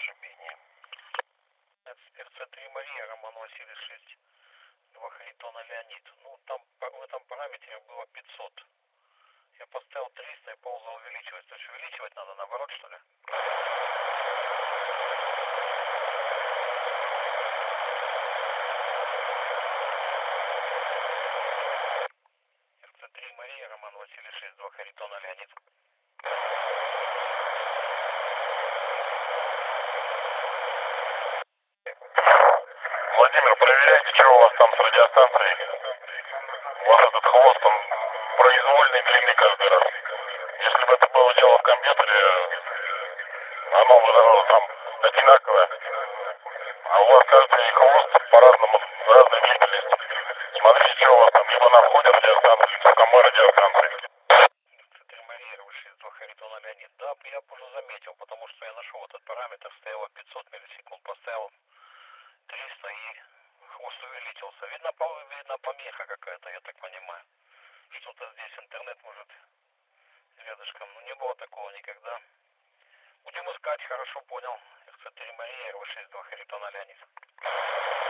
менее. РЦ-3 Мария, Роман Василий 6, 2 Харитона Леонид. Ну, там в этом параметре было 500. Я поставил 300 и ползал увеличивать. То есть увеличивать надо наоборот, что ли? РЦ-3 Мария, Роман Василий 6, 2 Харитона Леонид. Владимир, проверяйте, что у вас там с радиостанцией. У вас этот хвост, он произвольный длины каждый раз. Если бы это было дело в компьютере, оно выдавало там одинаковое. А у вас каждый хвост по-разному, разной длительности. Смотрите, что у вас там, либо на входе радиостанции, либо в самой радиостанции. РЦ-3 Мария, 6, 2 Харитона Леонид. Да, я уже заметил, потому что я нашел этот параметр, стояло 500 миллисекунд, поставил 300 и хвост увеличился. Видно помеха какая-то, я так понимаю. Что-то здесь интернет может рядышком. Ну, не было такого никогда. Будем искать, хорошо понял. РЦ-3 Мария, РВ-6, 2 Харитона Леонид.